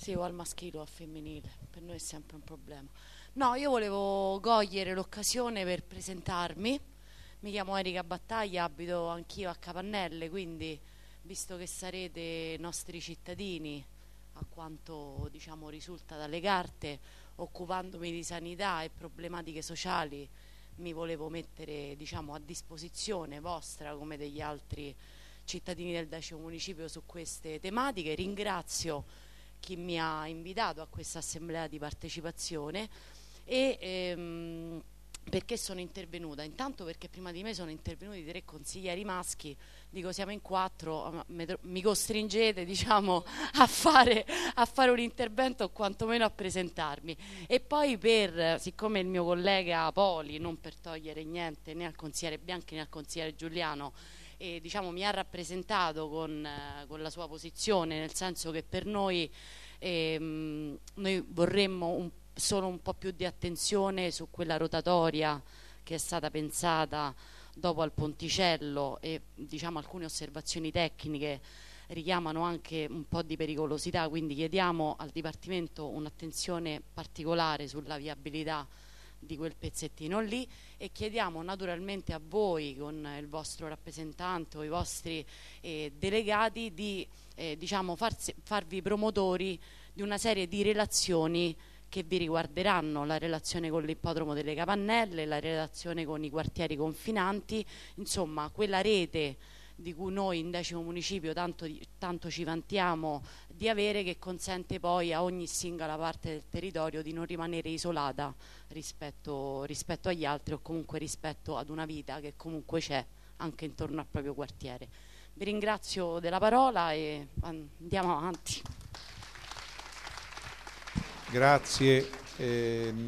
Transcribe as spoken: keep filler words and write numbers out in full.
Sì, o al maschile o al femminile, per noi è sempre un problema. No, io volevo cogliere l'occasione per presentarmi. Mi chiamo Erika Battaglia, abito anch'io a Capannelle, quindi visto che sarete nostri cittadini, a quanto diciamo risulta dalle carte, occupandomi di sanità e problematiche sociali, mi volevo mettere diciamo a disposizione vostra come degli altri cittadini del decimo municipio su queste tematiche. Ringrazio chi mi ha invitato a questa assemblea di partecipazione e ehm, perché sono intervenuta? Intanto perché prima di me sono intervenuti tre consiglieri maschi, dico siamo in quattro, ma me tro- mi costringete diciamo a fare, a fare un intervento o quantomeno a presentarmi. E poi per, siccome il mio collega Poli, non per togliere niente né al consigliere Bianchi né al consigliere Giuliano, e diciamo mi ha rappresentato con, eh, con la sua posizione, nel senso che per noi ehm, noi vorremmo un, solo un po' più di attenzione su quella rotatoria che è stata pensata dopo al Ponticello, e diciamo alcune osservazioni tecniche richiamano anche un po' di pericolosità, quindi chiediamo al Dipartimento un'attenzione particolare sulla viabilità di quel pezzettino lì, e chiediamo naturalmente a voi con il vostro rappresentante o i vostri eh, delegati di eh, diciamo farsi, farvi promotori di una serie di relazioni che vi riguarderanno: la relazione con l'ippodromo delle Capannelle, la relazione con i quartieri confinanti, insomma quella rete di cui noi in decimo municipio tanto, tanto ci vantiamo di avere, che consente poi a ogni singola parte del territorio di non rimanere isolata rispetto, rispetto agli altri, o comunque rispetto ad una vita che comunque c'è anche intorno al proprio quartiere. Vi ringrazio della parola e andiamo avanti. Grazie. Eh,